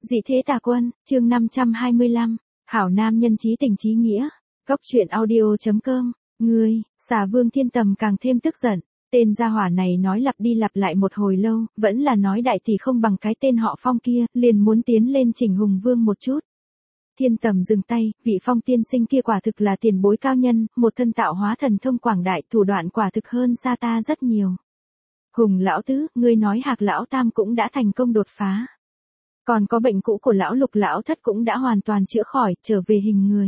Dị thế tà quân, chương 525, hảo nam nhân chí tình chí nghĩa. Cốc truyện audio.com, ngươi, Xà Vương Thiên Tầm càng thêm tức giận, tên gia hỏa này nói lặp đi lặp lại một hồi lâu, vẫn là nói đại tỷ không bằng cái tên họ Phong kia, liền muốn tiến lên chỉnh Hùng Vương một chút. Thiên Tầm dừng tay, vị Phong tiên sinh kia quả thực là tiền bối cao nhân, một thân tạo hóa thần thông quảng đại, thủ đoạn quả thực hơn xa ta rất nhiều. Hùng lão tứ, ngươi nói Hạc lão tam cũng đã thành công đột phá. Còn có bệnh cũ của lão Lục lão thất cũng đã hoàn toàn chữa khỏi, trở về hình người.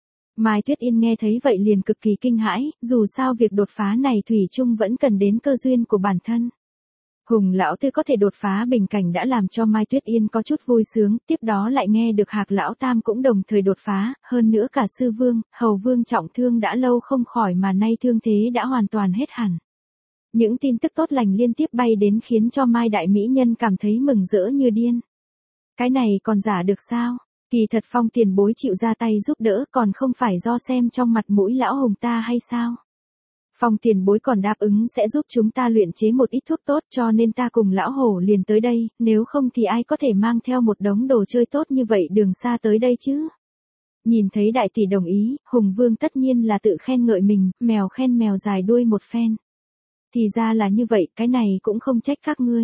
Mai Tuyết Yên nghe thấy vậy liền cực kỳ kinh hãi, dù sao việc đột phá này thủy chung vẫn cần đến cơ duyên của bản thân. Hùng lão tư có thể đột phá bình cảnh đã làm cho Mai Tuyết Yên có chút vui sướng, tiếp đó lại nghe được Hạc lão tam cũng đồng thời đột phá, hơn nữa cả sư vương, hầu vương trọng thương đã lâu không khỏi mà nay thương thế đã hoàn toàn hết hẳn. Những tin tức tốt lành liên tiếp bay đến khiến cho Mai đại mỹ nhân cảm thấy mừng rỡ như điên. Cái này còn giả được sao? Kỳ thật Phong tiền bối chịu ra tay giúp đỡ còn không phải do xem trong mặt mũi lão Hùng ta hay sao? Phong tiền bối còn đáp ứng sẽ giúp chúng ta luyện chế một ít thuốc tốt cho nên ta cùng lão hổ liền tới đây, nếu không thì ai có thể mang theo một đống đồ chơi tốt như vậy đường xa tới đây chứ? Nhìn thấy đại tỷ đồng ý, Hùng Vương tất nhiên là tự khen ngợi mình, mèo khen mèo dài đuôi một phen. Thì ra là như vậy, cái này cũng không trách các ngươi.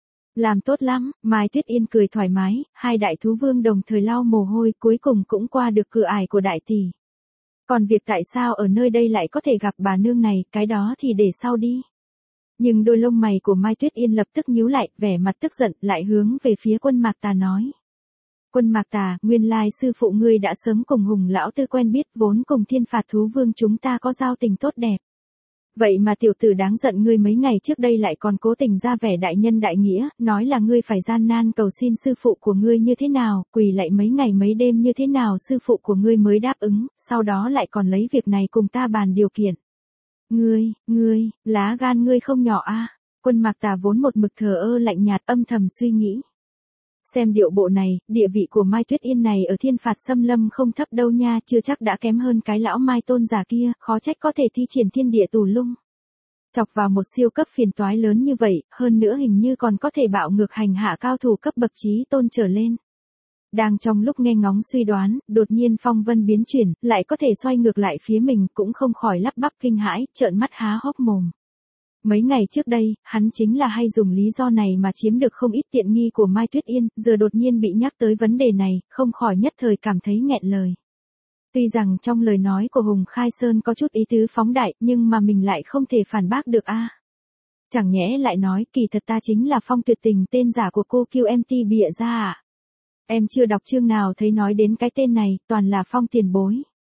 Làm tốt lắm, Mai Tuyết Yên cười thoải mái, hai đại thú vương đồng thời lau mồ hôi cuối cùng cũng qua được cửa ải của đại tỷ. Còn việc tại sao ở nơi đây lại có thể gặp bà nương này, cái đó thì để sau đi. Nhưng đôi lông mày của Mai Tuyết Yên lập tức nhíu lại, vẻ mặt tức giận, lại hướng về phía Quân Mạc Tà nói. Quân Mạc Tà, nguyên lai sư phụ ngươi đã sớm cùng Hùng lão tư quen biết, vốn cùng Thiên Phạt thú vương chúng ta có giao tình tốt đẹp. Vậy mà tiểu tử đáng giận ngươi mấy ngày trước đây lại còn cố tình ra vẻ đại nhân đại nghĩa, nói là ngươi phải gian nan cầu xin sư phụ của ngươi như thế nào, quỳ lạy mấy ngày mấy đêm như thế nào sư phụ của ngươi mới đáp ứng, sau đó lại còn lấy việc này cùng ta bàn điều kiện. Ngươi, lá gan ngươi không nhỏ a. Quân Mạc Tà vốn một mực thờ ơ lạnh nhạt âm thầm suy nghĩ. Xem điệu bộ này, địa vị của Mai Tuyết Yên này ở Thiên Phạt xâm lâm không thấp đâu nha, chưa chắc đã kém hơn cái lão Mai tôn giả kia, khó trách có thể thi triển thiên địa tù lung. Chọc vào một siêu cấp phiền toái lớn như vậy, hơn nữa hình như còn có thể bạo ngược hành hạ cao thủ cấp bậc chí tôn trở lên. Đang trong lúc nghe ngóng suy đoán, đột nhiên phong vân biến chuyển, lại có thể xoay ngược lại phía mình cũng không khỏi lắp bắp kinh hãi, trợn mắt há hốc mồm. Mấy ngày trước đây, hắn chính là hay dùng lý do này mà chiếm được không ít tiện nghi của Mai Tuyết Yên, giờ đột nhiên bị nhắc tới vấn đề này, không khỏi nhất thời cảm thấy nghẹn lời. Tuy rằng trong lời nói của Hùng Khai Sơn có chút ý tứ phóng đại, nhưng mà mình lại không thể phản bác được a. Chẳng nhẽ lại nói, kỳ thật ta chính là Phong tuyệt tình tên giả của cô QMT bịa ra à? Em chưa đọc chương nào thấy nói đến cái tên này, toàn là Phong tiền bối.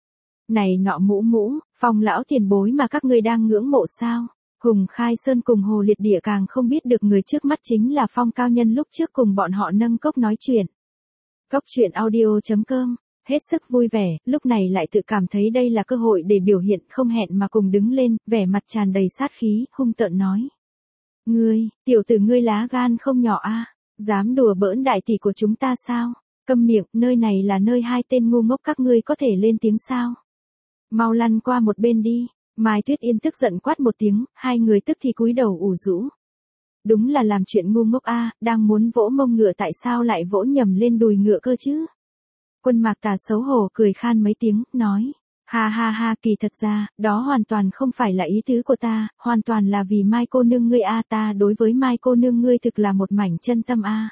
Này nọ mũ, Phong lão tiền bối mà các ngươi đang ngưỡng mộ sao? Hùng Khai Sơn cùng Hồ Liệt Địa càng không biết được người trước mắt chính là Phong cao nhân lúc trước cùng bọn họ nâng cốc nói chuyện. Cốc truyện audio.com, hết sức vui vẻ, lúc này lại tự cảm thấy đây là cơ hội để biểu hiện không hẹn mà cùng đứng lên, vẻ mặt tràn đầy sát khí, hung tợn nói. Ngươi, tiểu tử ngươi lá gan không nhỏ a, dám đùa bỡn đại tỷ của chúng ta sao? Câm miệng, nơi này là nơi hai tên ngu ngốc các ngươi có thể lên tiếng sao? Mau lăn qua một bên đi. Mai Tuyết Yên tức giận quát một tiếng, hai người tức thì cúi đầu ủ rũ. Đúng là làm chuyện ngu ngốc a, đang muốn vỗ mông ngựa tại sao lại vỗ nhầm lên đùi ngựa cơ chứ? Quân Mạc Tà xấu hổ cười khan mấy tiếng, nói. Ha, kỳ thật ra, đó hoàn toàn không phải là ý tứ của ta, hoàn toàn là vì Mai cô nương ngươi a, ta đối với Mai cô nương ngươi thực là một mảnh chân tâm a.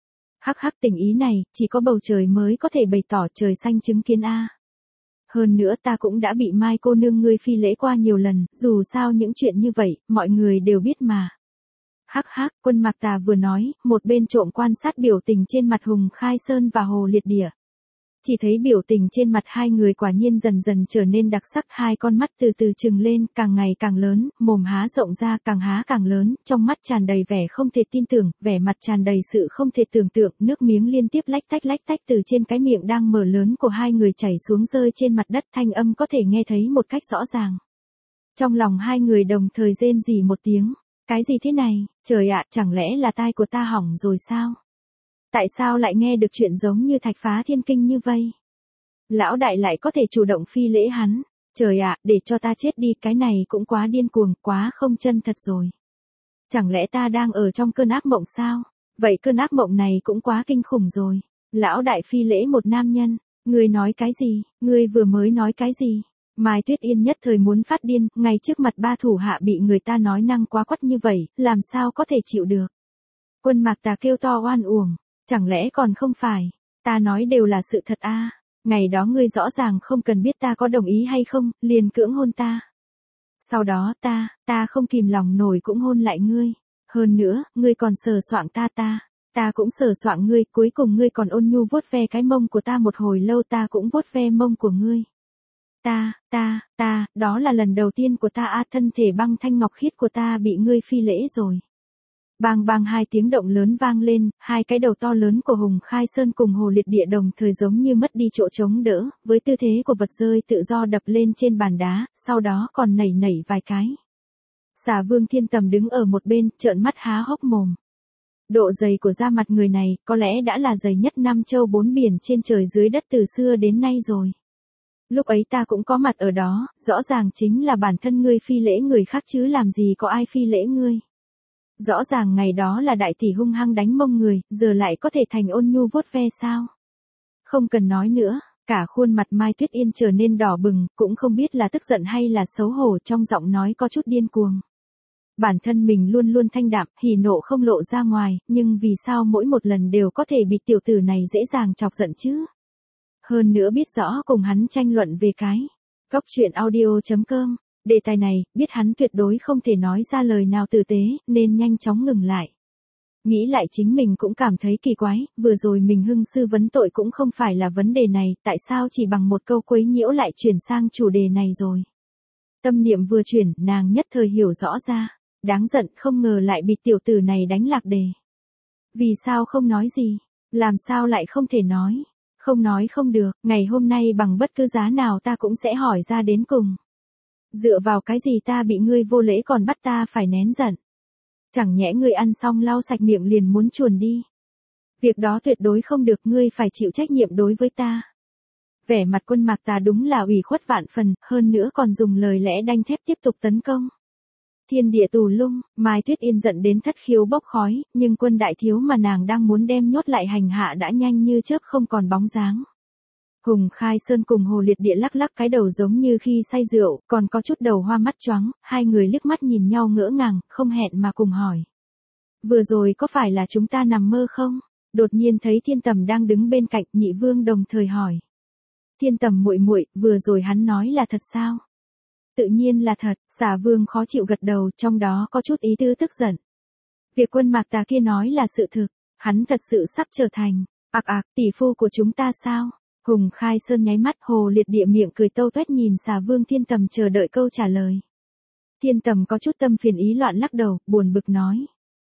Hắc tình ý này, chỉ có bầu trời mới có thể bày tỏ, trời xanh chứng kiến a. Hơn nữa ta cũng đã bị Mai cô nương ngươi phi lễ qua nhiều lần, dù sao những chuyện như vậy, mọi người đều biết mà. Quân Mạc Tà vừa nói, một bên trộm quan sát biểu tình trên mặt Hùng Khai Sơn và Hồ Liệt Địa. Chỉ thấy biểu tình trên mặt hai người quả nhiên dần dần trở nên đặc sắc, hai con mắt từ từ trừng lên, càng ngày càng lớn, mồm há rộng ra càng há càng lớn, trong mắt tràn đầy vẻ không thể tin tưởng, vẻ mặt tràn đầy sự không thể tưởng tượng, nước miếng liên tiếp lách tách từ trên cái miệng đang mở lớn của hai người chảy xuống rơi trên mặt đất, thanh âm có thể nghe thấy một cách rõ ràng. Trong lòng hai người đồng thời rên rỉ một tiếng, cái gì thế này, trời ạ, chẳng lẽ là tai của ta hỏng rồi sao? Tại sao lại nghe được chuyện giống như Thạch Phá Thiên Kinh như vậy? Lão đại lại có thể chủ động phi lễ hắn. Trời ạ, để cho ta chết đi, cái này cũng quá điên cuồng, quá không chân thật rồi. Chẳng lẽ ta đang ở trong cơn ác mộng sao? Vậy cơn ác mộng này cũng quá kinh khủng rồi. Lão đại phi lễ một nam nhân, ngươi nói cái gì, ngươi vừa mới nói cái gì? Mai Tuyết Yên nhất thời muốn phát điên, ngay trước mặt ba thủ hạ bị người ta nói năng quá quắt như vậy, làm sao có thể chịu được. Quân Mạc Tà kêu to oan uổng, chẳng lẽ còn không phải, ta nói đều là sự thật a. Ngày đó ngươi rõ ràng không cần biết ta có đồng ý hay không, liền cưỡng hôn ta. Sau đó ta không kìm lòng nổi cũng hôn lại ngươi. Hơn nữa, ngươi còn sờ soạng ta cũng sờ soạng ngươi, cuối cùng ngươi còn ôn nhu vuốt ve cái mông của ta một hồi lâu, ta cũng vuốt ve mông của ngươi. Đó là lần đầu tiên của ta thân thể băng thanh ngọc khiết của ta bị ngươi phi lễ rồi. Bang bang hai tiếng động lớn vang lên, hai cái đầu to lớn của Hùng Khai Sơn cùng Hồ Liệt Địa đồng thời giống như mất đi chỗ chống đỡ, với tư thế của vật rơi tự do đập lên trên bàn đá, sau đó còn nảy nảy vài cái. Xà Vương Thiên Tầm đứng ở một bên, trợn mắt há hốc mồm. Độ dày của da mặt người này, có lẽ đã là dày nhất năm châu bốn biển trên trời dưới đất từ xưa đến nay rồi. Lúc ấy ta cũng có mặt ở đó, rõ ràng chính là bản thân ngươi phi lễ người khác chứ làm gì có ai phi lễ ngươi. Rõ ràng ngày đó là đại tỷ hung hăng đánh mông người, giờ lại có thể thành ôn nhu vuốt ve sao. Không cần nói nữa, cả khuôn mặt Mai Tuyết Yên trở nên đỏ bừng, cũng không biết là tức giận hay là xấu hổ, trong giọng nói có chút điên cuồng. Bản thân mình luôn luôn thanh đạm, hỉ nộ không lộ ra ngoài, nhưng vì sao mỗi một lần đều có thể bị tiểu tử này dễ dàng chọc giận chứ? Hơn nữa biết rõ cùng hắn tranh luận về cái. Cóc truyện audio.com, đề tài này, biết hắn tuyệt đối không thể nói ra lời nào tử tế, nên nhanh chóng ngừng lại. Nghĩ lại chính mình cũng cảm thấy kỳ quái, vừa rồi mình hưng sư vấn tội cũng không phải là vấn đề này, tại sao chỉ bằng một câu quấy nhiễu lại chuyển sang chủ đề này rồi. Tâm niệm vừa chuyển, nàng nhất thời hiểu rõ ra, đáng giận không ngờ lại bị tiểu tử này đánh lạc đề. Vì sao không nói gì, làm sao lại không thể nói. Không nói không được, ngày hôm nay bằng bất cứ giá nào ta cũng sẽ hỏi ra đến cùng. Dựa vào cái gì ta bị ngươi vô lễ còn bắt ta phải nén giận? Chẳng nhẽ ngươi ăn xong lau sạch miệng liền muốn chuồn đi. Việc đó tuyệt đối không được, ngươi phải chịu trách nhiệm đối với ta. Vẻ mặt Quân Mạc Tà đúng là ủy khuất vạn phần, hơn nữa còn dùng lời lẽ đanh thép tiếp tục tấn công. Thiên địa tù lung, Mai Tuyết Yên giận đến thất khiếu bốc khói, nhưng Quân đại thiếu mà nàng đang muốn đem nhốt lại hành hạ đã nhanh như chớp không còn bóng dáng. Hùng Khai Sơn cùng Hồ Liệt Địa lắc lắc cái đầu giống như khi say rượu, còn có chút đầu hoa mắt choáng, hai người liếc mắt nhìn nhau ngỡ ngàng, không hẹn mà cùng hỏi. Vừa rồi có phải là chúng ta nằm mơ không? Đột nhiên thấy Thiên Tầm đang đứng bên cạnh, Nhị Vương đồng thời hỏi. Thiên Tầm muội muội, vừa rồi hắn nói là thật sao? Tự nhiên là thật, Xà Vương khó chịu gật đầu, trong đó có chút ý tứ tức giận. Việc Quân Mạc Tà kia nói là sự thực, hắn thật sự sắp trở thành, tỷ phu của chúng ta sao? Hùng Khai Sơn nháy mắt, Hồ Liệt Địa miệng cười tâu tuét nhìn Xà Vương Thiên Tầm chờ đợi câu trả lời. Thiên Tầm có chút tâm phiền ý loạn lắc đầu, buồn bực nói.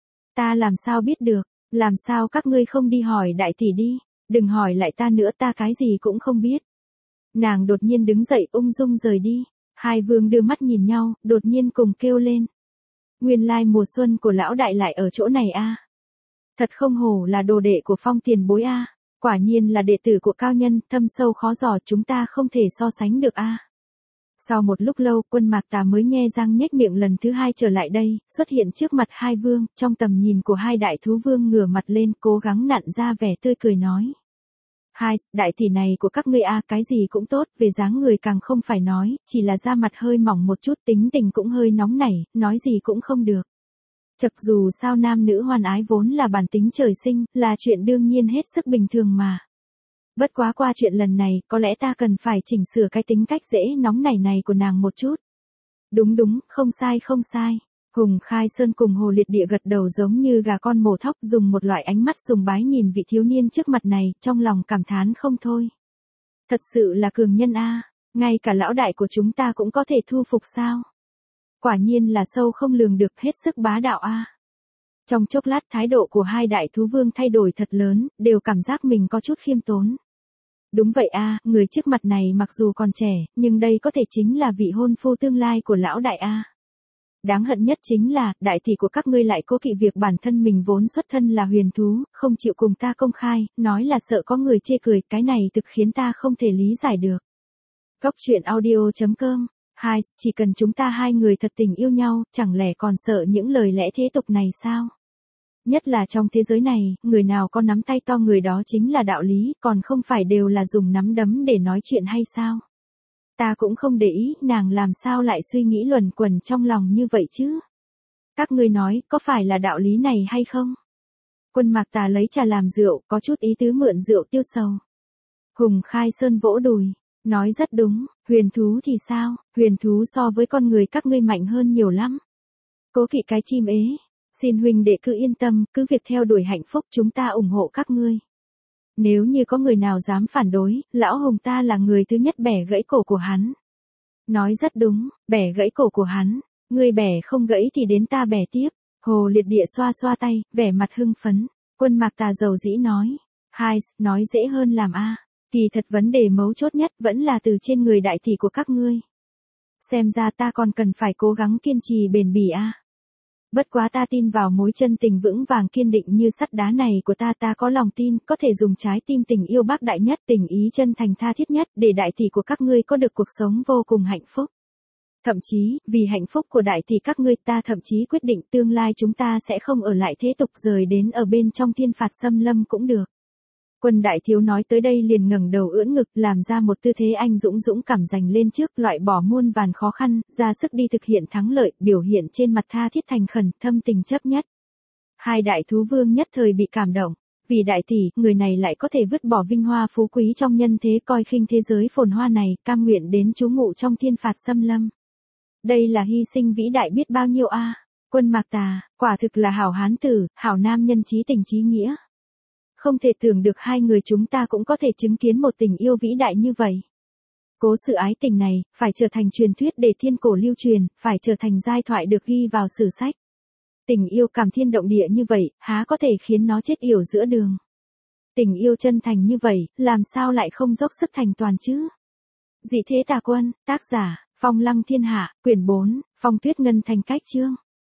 Ta làm sao biết được, làm sao các ngươi không đi hỏi đại tỷ đi, đừng hỏi lại ta nữa, ta cái gì cũng không biết. Nàng đột nhiên đứng dậy ung dung rời đi. Hai vương đưa mắt nhìn nhau, đột nhiên cùng kêu lên. Nguyên lai mùa xuân của lão đại lại ở chỗ này a. Thật không hổ là đồ đệ của Phong tiền bối a. Quả nhiên là đệ tử của cao nhân, thâm sâu khó dò, chúng ta không thể so sánh được a. Sau một lúc lâu, Quân Mạc Tà mới nhe răng nhếch miệng lần thứ hai trở lại đây, xuất hiện trước mặt hai vương, trong tầm nhìn của hai đại thú vương ngửa mặt lên, cố gắng nặn ra vẻ tươi cười nói. Hai, đại tỷ này của các ngươi cái gì cũng tốt, về dáng người càng không phải nói, chỉ là da mặt hơi mỏng một chút, tính tình cũng hơi nóng nảy, nói gì cũng không được. Chật, dù sao nam nữ hoan ái vốn là bản tính trời sinh, là chuyện đương nhiên hết sức bình thường mà. Bất quá qua chuyện lần này, có lẽ ta cần phải chỉnh sửa cái tính cách dễ nóng nảy này của nàng một chút. Đúng, không sai. Hùng Khai Sơn cùng Hồ Liệt Địa gật đầu giống như gà con mổ thóc, dùng một loại ánh mắt sùng bái nhìn vị thiếu niên trước mặt này, trong lòng cảm thán không thôi. Thật sự là cường nhân a, ngay cả lão đại của chúng ta cũng có thể thu phục sao? Quả nhiên là sâu không lường được, hết sức bá đạo a. Trong chốc lát thái độ của hai đại thú vương thay đổi thật lớn, đều cảm giác mình có chút khiêm tốn. Đúng vậy a, người trước mặt này mặc dù còn trẻ, nhưng đây có thể chính là vị hôn phu tương lai của lão đại a. Đáng hận nhất chính là, đại tỷ của các ngươi lại cố kỵ việc bản thân mình vốn xuất thân là huyền thú, không chịu cùng ta công khai, nói là sợ có người chê cười, cái này thực khiến ta không thể lý giải được. Cóc truyện audio.com. Hai, chỉ cần chúng ta hai người thật tình yêu nhau, chẳng lẽ còn sợ những lời lẽ thế tục này sao? Nhất là trong thế giới này, người nào có nắm tay to người đó chính là đạo lý, còn không phải đều là dùng nắm đấm để nói chuyện hay sao? Ta cũng không để ý, nàng làm sao lại suy nghĩ luẩn quẩn trong lòng như vậy chứ? Các ngươi nói, có phải là đạo lý này hay không? Quân Mạc Tà lấy trà làm rượu, có chút ý tứ mượn rượu tiêu sầu. Hùng Khai Sơn vỗ đùi, nói rất đúng, huyền thú thì sao, huyền thú so với con người các ngươi mạnh hơn nhiều lắm. Cố Kỵ cái chim ế, xin huynh đệ cứ yên tâm, cứ việc theo đuổi hạnh phúc, chúng ta ủng hộ các ngươi. Nếu như có người nào dám phản đối, lão Hùng ta là người thứ nhất bẻ gãy cổ của hắn. Nói rất đúng, bẻ gãy cổ của hắn, ngươi bẻ không gãy thì đến ta bẻ tiếp. Hồ Liệt Địa xoa xoa tay, vẻ mặt hưng phấn. Quân Mạc Tà dầu dĩ nói, hai, nói dễ hơn làm a. Kỳ thật vấn đề mấu chốt nhất vẫn là từ trên người đại tỷ của các ngươi. Xem ra ta còn cần phải cố gắng kiên trì bền bỉ a. Bất quá ta tin vào mối chân tình vững vàng kiên định như sắt đá này của ta có lòng tin có thể dùng trái tim tình yêu bác đại nhất, tình ý chân thành tha thiết nhất để đại tỷ của các ngươi có được cuộc sống vô cùng hạnh phúc. Thậm chí, vì hạnh phúc của đại tỷ các ngươi ta thậm chí quyết định tương lai chúng ta sẽ không ở lại thế tục rời đến ở bên trong thiên phạt xâm lâm cũng được. Quân đại thiếu nói tới đây liền ngẩng đầu ưỡn ngực làm ra một tư thế anh dũng cảm giành lên trước loại bỏ muôn vàn khó khăn, ra sức đi thực hiện thắng lợi, biểu hiện trên mặt tha thiết thành khẩn, thâm tình chấp nhất. Hai đại thú vương nhất thời bị cảm động. Vì đại tỷ, người này lại có thể vứt bỏ vinh hoa phú quý trong nhân thế coi khinh thế giới phồn hoa này, cam nguyện đến trú ngụ trong thiên phạt xâm lâm. Đây là hy sinh vĩ đại biết bao nhiêu a. Quân Mạc Tà, quả thực là hảo hán tử, hảo nam nhân chí tình chí nghĩa. Không thể tưởng được hai người chúng ta cũng có thể chứng kiến một tình yêu vĩ đại như vậy. Cố sự ái tình này, phải trở thành truyền thuyết để thiên cổ lưu truyền, phải trở thành giai thoại được ghi vào sử sách. Tình yêu cảm thiên động địa như vậy, há có thể khiến nó chết yểu giữa đường. Tình yêu chân thành như vậy, làm sao lại không dốc sức thành toàn chứ? Dị thế tà quân, tác giả, Phong Lăng Thiên Hạ, quyển 4, Phong Tuyết Ngân thành cách chương.